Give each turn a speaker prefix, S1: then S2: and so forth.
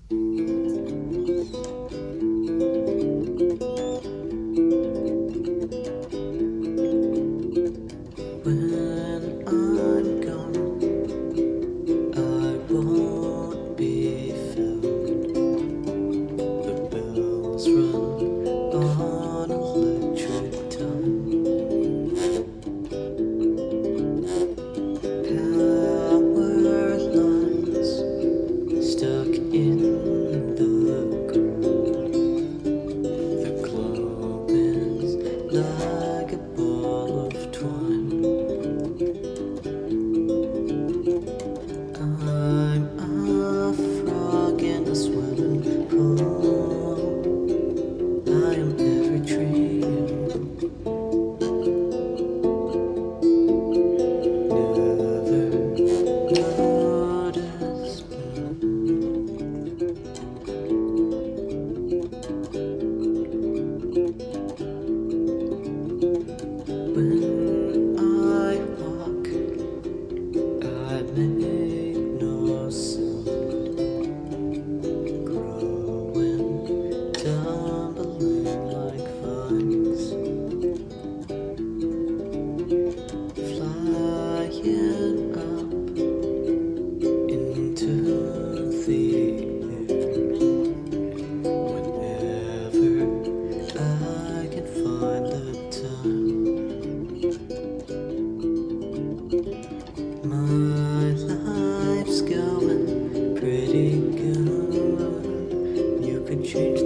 S1: When I'm gone, I won't be found. The bells run on electric time. Power lines stuck in the ground. The globe is like a ball of twine. I'm a frog in a swimming pool. I am every tree you never noticed when I walk. I make no sound, growing, tumbling like vines, flying up into the air. Whenever I can find the time, my life's going pretty good. You could change